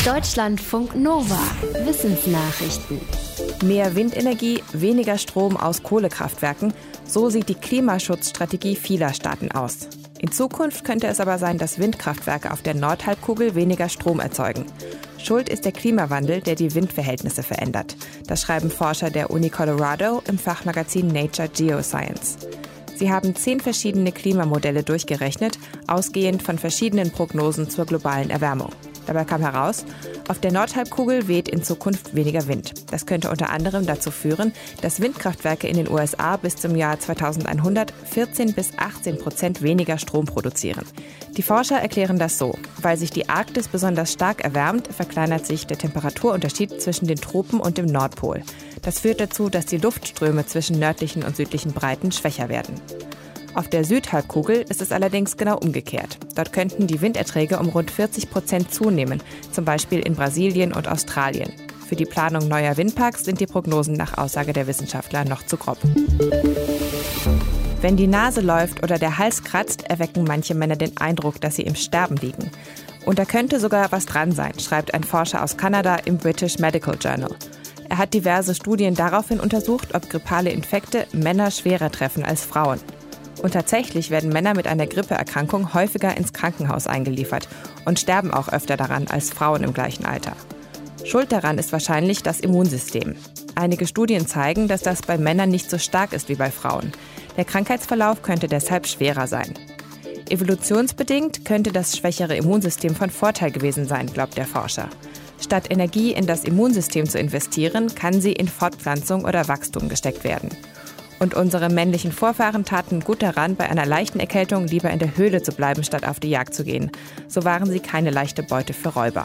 Deutschlandfunk Nova. Wissensnachrichten. Mehr Windenergie, weniger Strom aus Kohlekraftwerken. So sieht die Klimaschutzstrategie vieler Staaten aus. In Zukunft könnte es aber sein, dass Windkraftwerke auf der Nordhalbkugel weniger Strom erzeugen. Schuld ist der Klimawandel, der die Windverhältnisse verändert. Das schreiben Forscher der Uni Colorado im Fachmagazin Nature Geoscience. Sie haben 10 verschiedene Klimamodelle durchgerechnet, ausgehend von verschiedenen Prognosen zur globalen Erwärmung. Dabei kam heraus, auf der Nordhalbkugel weht in Zukunft weniger Wind. Das könnte unter anderem dazu führen, dass Windkraftwerke in den USA bis zum Jahr 2100 14-18% weniger Strom produzieren. Die Forscher erklären das so: Weil sich die Arktis besonders stark erwärmt, verkleinert sich der Temperaturunterschied zwischen den Tropen und dem Nordpol. Das führt dazu, dass die Luftströme zwischen nördlichen und südlichen Breiten schwächer werden. Auf der Südhalbkugel ist es allerdings genau umgekehrt. Dort könnten die Winderträge um rund 40% zunehmen, zum Beispiel in Brasilien und Australien. Für die Planung neuer Windparks sind die Prognosen nach Aussage der Wissenschaftler noch zu grob. Wenn die Nase läuft oder der Hals kratzt, erwecken manche Männer den Eindruck, dass sie im Sterben liegen. Und da könnte sogar was dran sein, schreibt ein Forscher aus Kanada im British Medical Journal. Er hat diverse Studien daraufhin untersucht, ob grippale Infekte Männer schwerer treffen als Frauen. Und tatsächlich werden Männer mit einer Grippeerkrankung häufiger ins Krankenhaus eingeliefert und sterben auch öfter daran als Frauen im gleichen Alter. Schuld daran ist wahrscheinlich das Immunsystem. Einige Studien zeigen, dass das bei Männern nicht so stark ist wie bei Frauen. Der Krankheitsverlauf könnte deshalb schwerer sein. Evolutionsbedingt könnte das schwächere Immunsystem von Vorteil gewesen sein, glaubt der Forscher. Statt Energie in das Immunsystem zu investieren, kann sie in Fortpflanzung oder Wachstum gesteckt werden. Und unsere männlichen Vorfahren taten gut daran, bei einer leichten Erkältung lieber in der Höhle zu bleiben, statt auf die Jagd zu gehen. So waren sie keine leichte Beute für Räuber.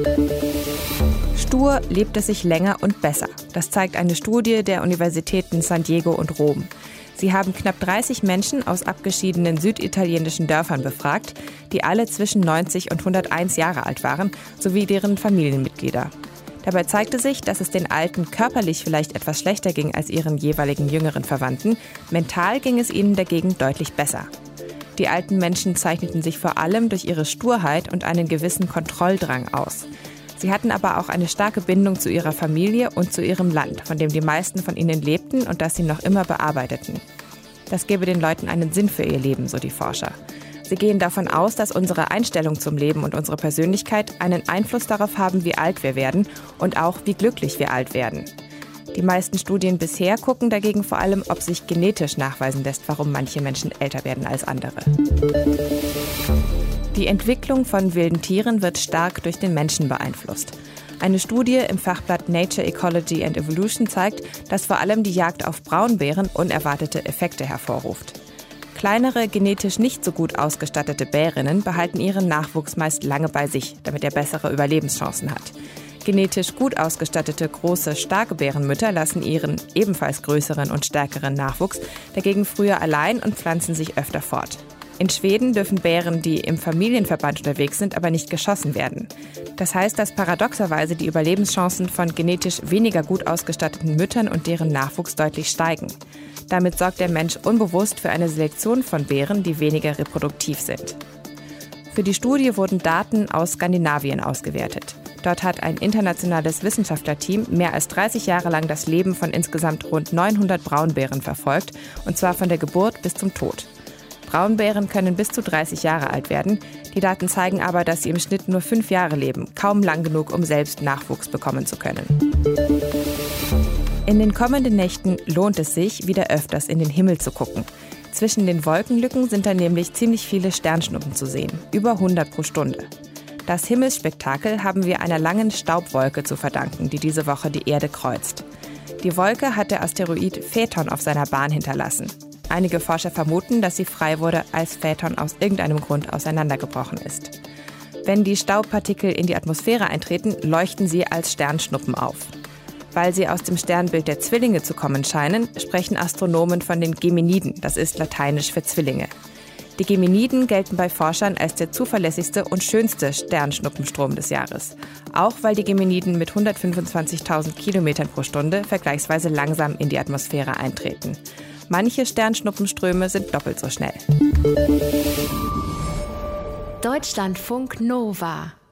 Stur lebt es sich länger und besser. Das zeigt eine Studie der Universitäten San Diego und Rom. Sie haben knapp 30 Menschen aus abgeschiedenen süditalienischen Dörfern befragt, die alle zwischen 90 und 101 Jahre alt waren, sowie deren Familienmitglieder. Dabei zeigte sich, dass es den Alten körperlich vielleicht etwas schlechter ging als ihren jeweiligen jüngeren Verwandten. Mental ging es ihnen dagegen deutlich besser. Die alten Menschen zeichneten sich vor allem durch ihre Sturheit und einen gewissen Kontrolldrang aus. Sie hatten aber auch eine starke Bindung zu ihrer Familie und zu ihrem Land, von dem die meisten von ihnen lebten und das sie noch immer bearbeiteten. Das gebe den Leuten einen Sinn für ihr Leben, so die Forscher. Sie gehen davon aus, dass unsere Einstellung zum Leben und unsere Persönlichkeit einen Einfluss darauf haben, wie alt wir werden und auch, wie glücklich wir alt werden. Die meisten Studien bisher gucken dagegen vor allem, ob sich genetisch nachweisen lässt, warum manche Menschen älter werden als andere. Die Entwicklung von wilden Tieren wird stark durch den Menschen beeinflusst. Eine Studie im Fachblatt Nature Ecology and Evolution zeigt, dass vor allem die Jagd auf Braunbären unerwartete Effekte hervorruft. Kleinere, genetisch nicht so gut ausgestattete Bärinnen behalten ihren Nachwuchs meist lange bei sich, damit er bessere Überlebenschancen hat. Genetisch gut ausgestattete, große, starke Bärenmütter lassen ihren ebenfalls größeren und stärkeren Nachwuchs dagegen früher allein und pflanzen sich öfter fort. In Schweden dürfen Bären, die im Familienverband unterwegs sind, aber nicht geschossen werden. Das heißt, dass paradoxerweise die Überlebenschancen von genetisch weniger gut ausgestatteten Müttern und deren Nachwuchs deutlich steigen. Damit sorgt der Mensch unbewusst für eine Selektion von Bären, die weniger reproduktiv sind. Für die Studie wurden Daten aus Skandinavien ausgewertet. Dort hat ein internationales Wissenschaftlerteam mehr als 30 Jahre lang das Leben von insgesamt rund 900 Braunbären verfolgt, und zwar von der Geburt bis zum Tod. Braunbären können bis zu 30 Jahre alt werden. Die Daten zeigen aber, dass sie im Schnitt nur 5 Jahre leben, kaum lang genug, um selbst Nachwuchs bekommen zu können. In den kommenden Nächten lohnt es sich, wieder öfters in den Himmel zu gucken. Zwischen den Wolkenlücken sind dann nämlich ziemlich viele Sternschnuppen zu sehen, über 100 pro Stunde. Das Himmelsspektakel haben wir einer langen Staubwolke zu verdanken, die diese Woche die Erde kreuzt. Die Wolke hat der Asteroid Phaethon auf seiner Bahn hinterlassen. Einige Forscher vermuten, dass sie frei wurde, als Phaethon aus irgendeinem Grund auseinandergebrochen ist. Wenn die Staubpartikel in die Atmosphäre eintreten, leuchten sie als Sternschnuppen auf. Weil sie aus dem Sternbild der Zwillinge zu kommen scheinen, sprechen Astronomen von den Geminiden, das ist lateinisch für Zwillinge. Die Geminiden gelten bei Forschern als der zuverlässigste und schönste Sternschnuppenstrom des Jahres. Auch weil die Geminiden mit 125.000 Kilometern pro Stunde vergleichsweise langsam in die Atmosphäre eintreten. Manche Sternschnuppenströme sind doppelt so schnell. Deutschlandfunk Nova